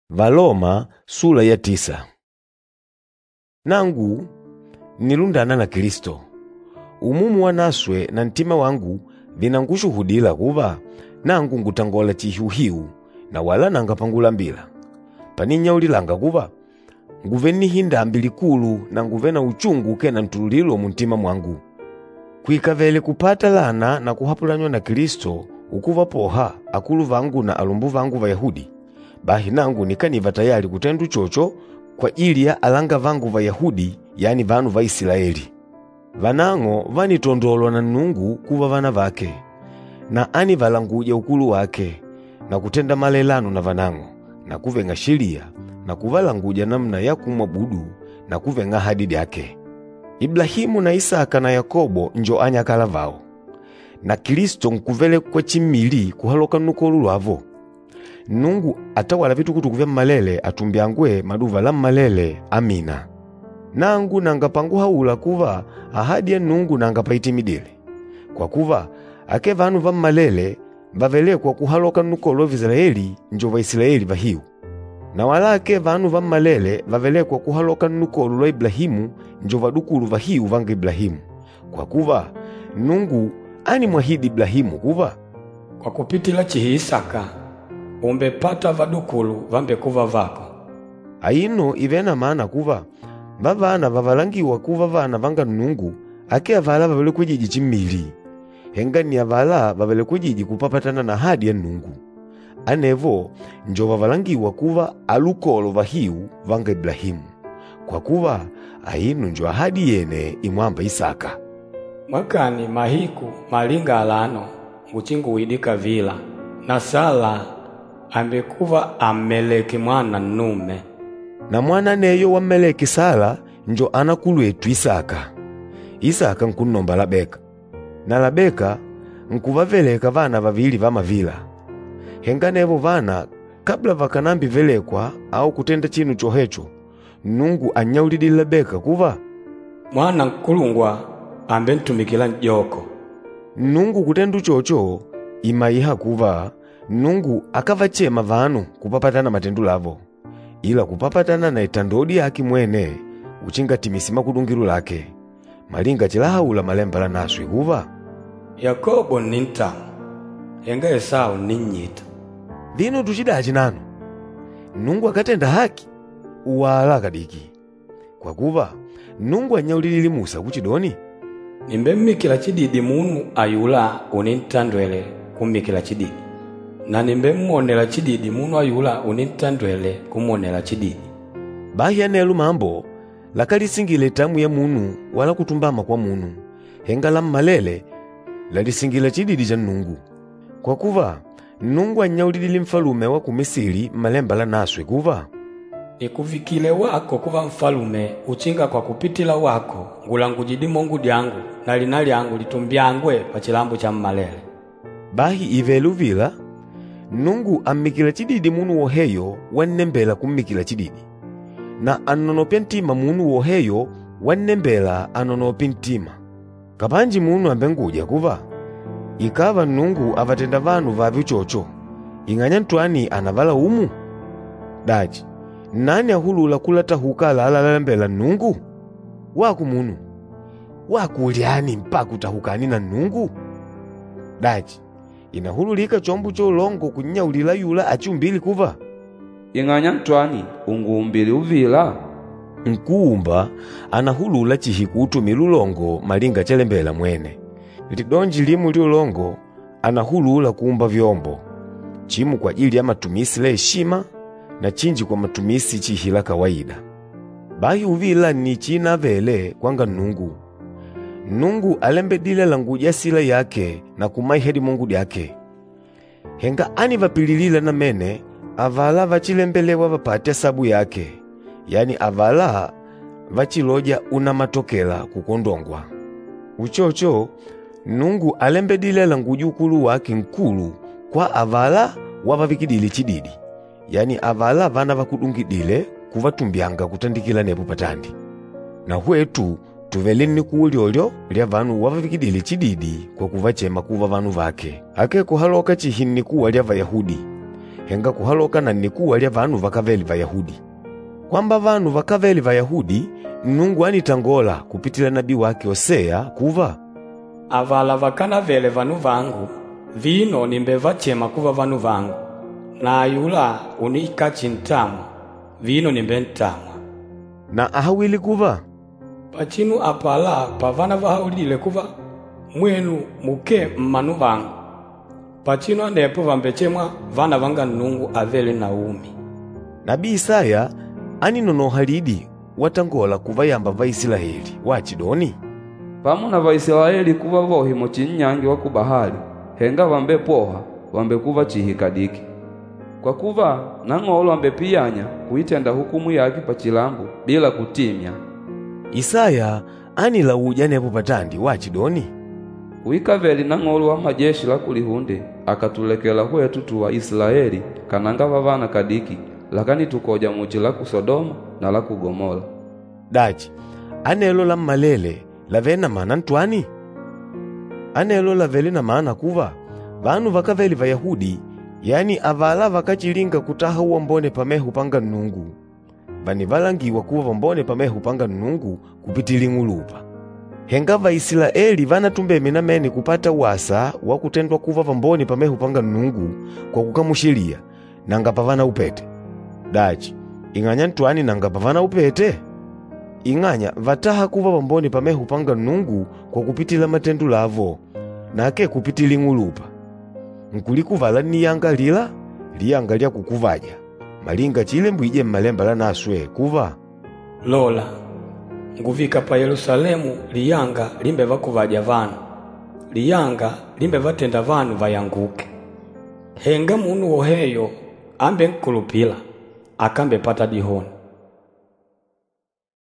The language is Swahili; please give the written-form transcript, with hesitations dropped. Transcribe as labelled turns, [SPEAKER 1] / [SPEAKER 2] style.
[SPEAKER 1] Valoma sura ya 9. Nangu nilundana na Kristo. Umumu wanaswe na ntima wangu vinangushuhudila kuva nangu ngutangola chihiuhiu na wala nangapangula mbila. Paninyaulilanga kuva nguve nihindambi likulu na nguve na uchungu kena ntululilo muntima mwangu. Kuikavele kupata lana na kuhapulanywa na Kristo ukuva poha akulu vangu na alumbu vangu Vayahudi. Bahi nangu nikaniva tayari kutendu chocho kwa ili ya alanga vangu Vayahudi, yani vanu va Israeli. Vanango vanitondolwa na Nungu kuva vana vake, na ani valanguja ukulu wake, na kutenda malelano na vanango, na kuvenga sheria, na kuvalanguja namna ya kumwabudu, na kuvenga hadidi yake. Ibrahimu na Isaka na Yakobo njo anyakala vao, na Kristo nkuvele kwa chimili kuhaloka nukolu lwavo. Nungu atawala vitukutu kuvya malele atumbiyangwe maduva la malele. Amina. Nangu nangapangu haula kuva ahadi ya Nungu nangapaitimidile. Kwa kuva ake vanu va malele vavelekwa kuhaloka nukolo Israeli njo va Israeli vahiu. Na wala ake vanu va malele vavelekwa kuhaloka nukolo lwa Ibrahimu njo vadukulu vahiu vanga Ibrahimu. Kwa kuva Nungu ani mwahidi Ibrahimu kuva
[SPEAKER 2] kwa kupitila chihi Isaka umbepata vadukulu vambe kuva vako.
[SPEAKER 1] Aino ivena maana kuva vavana vavalangiwa kuva vana vanga Nungu ake avala vavele kujiji chimili. Henga ni avala vavele kujiji kupapatana na hadi ya Nungu. Anevo njo vavalangiwa kuva alukolo vahiu vanga Ibrahimu. Kwa kuva aino njo ahadi yene imwamba Isaka.
[SPEAKER 2] Mwakani mahiku malinga alano nguchingu widika vila na Sala ambekuva Ameleki mwana nume.
[SPEAKER 1] Na mwana neyo wa Meleki Sala njo anakulu etu Isaka. Isaka nkunomba Labeka. Na Labeka nkuvaveleka vana vavili va mavila. Henga nevo vana kabla vakanambi velekwa au kutenda chinu chohecho, Nungu anyaulidi Labeka kuva
[SPEAKER 2] mwana nkulungwa ambe ntumikila njoko.
[SPEAKER 1] Nungu kutendu chocho imaiha kuva Nungu akavachema vanu kupapatana matendu lavo, ila kupapatana na itandodi yaki mwene uchinga timisima kudungiru lake. Malinga chilahaula malemba la naswe kuva
[SPEAKER 2] Yakobo ninta henga Esau ninyita.
[SPEAKER 1] Vino tuchidachi nanu Nungu akatenda haki uwala kadiki. Kwa kuva Nungu anyaulili Musa kuchidoni
[SPEAKER 2] nimbe mmikila chididi munu ayula unintandwele kumikila chididi. Na nimbe mmonela chididi munu ayula unintandwele kumonela chididi.
[SPEAKER 1] Bahi anelu mambo lakalisingile tamu ya munu wala kutumbama kwa munu. Henga la malele lalisingila chididi cha Nungu. Kwa kuva Nungu anyaulili mfalume wa kumisili malemba la naswe kuva
[SPEAKER 2] nikuvikile wako kuva mfalume uchinga kwa kupitila wako ngulangujidi mongu diangu na linali yangu litumbiangwe pa chilambu cha mmalele.
[SPEAKER 1] Bahi ivelu vila Nungu amikila chididi munu woheyo wanembela kumikila chididi, na anonopya ntima munu woheyo wanembela anonopya ntima. Kapanji munu ambenguja kuva ikava Nungu avatenda vanu vavi chocho, inganya ntwani anavala umu. Daji nani ahulula kulata hukala alalambela Nungu? Waku munu waku uliani mpaka utahukani na Nungu? Daji inahululika chombu cho longo kunyaulila yula achumbili kuva
[SPEAKER 3] inganya ntwani unguumbili uvila.
[SPEAKER 1] Nkuumba anahulula chihikutu milulongo malinga chalembela mwene. Lidonji limu liulongo anahulula kuumba vyombo, chimu kwa ajili ya matumisi la heshima na chinji kwa matumisi chihila kawaida. Bahi uvila ni china vele kwanga Nungu. Nungu alembedile languja sila yake na kumaihedi Mungu yake. Henga ani vapililila na mene avala vachilembelewa vapate sabu yake, yani avala vachiloja una matokela kukondongwa. Uchocho Nungu alembedile languju ukulu wake nkulu kwa avala wavavikidili chididi, yani avala vana vakudungidile kuvatumbianga kutandikila nebu patandi. Na huetu tuvelini kuuliolyo lya vanu wavavikidili chididi kwa kuvachema kuva vanu vake. Ake kuhaloka chihini kuwa lya Vayahudi. henga kuhaloka na nikuwa lya vanu vakaveli Vayahudi. Kwamba vanu vakaveli Vayahudi, Nnungu anitangola kupitila nabii wake Hosea kuva,
[SPEAKER 2] avala vakana vele vanu vangu, vino nimbe vachema kuva vanu vangu, na ayula unika chintamwa, vino nimbe ntamwa.
[SPEAKER 1] Na ahawili kuva,
[SPEAKER 2] pachinu apala pavana vahaulile kuva, mwenu muke mmanu vangu. Pachinu anepo vambechemwa vana vanga Nnungu avele Naumi.
[SPEAKER 1] Nabii Isaya aninonohalidi watangola kuvayamba Vaisiraeli wachidoni,
[SPEAKER 3] pamu na Vaisiraeli kuva vohi muchinyange wa kubahali, henga vambe poha vambe kuva chihikadiki. Kwa kuva nang'olo ambe piyanya kuitenda hukumu yake pachilambu bila kutimya.
[SPEAKER 1] Isaya anilauja nepo patandi wachidoni,
[SPEAKER 3] Uikaveli nang'olo wa majeshi la kulihunde akatulekela kwetu tuwa Israeli kananga vavana kadiki, lakini tukoja muchi la Sodoma na la Gomora.
[SPEAKER 1] Dachi, anelo la malele lavena maana ntwani? Anelo laveli na maana kuva vanu vakaveli Vayahudi, yani avala vakachilinga kutaha uwambone pamehu panga Nnungu, vani valangiwa kuva vambone pamehu panga Nnungu kupitili ng'ulupa. Henga Vaisiraeli vanatumbeme na meni kupata wasa wa kutendwa kuva vambone pamehu panga Nnungu kwa kukamushilia nanga pavana upete. Dachi, ing'anya ntwani nanga pavana upete? Ing'anya vataha kuva vambone pamehu panga Nnungu kwa kupitila matendu lavo, nake kupitili ng'ulupa. Nkulikuvala niyanga lila, liyanga lya kukuvaja, malinga chile mbwije mmalemba la naswe kuva,
[SPEAKER 2] Lola, nguvika pa Yerusalemu liyanga limbe vakuvaja vanu, liyanga limbe vatenda vanu vayanguke. Henga munu woheyo ambe nkulupila, akambe pata dihoni.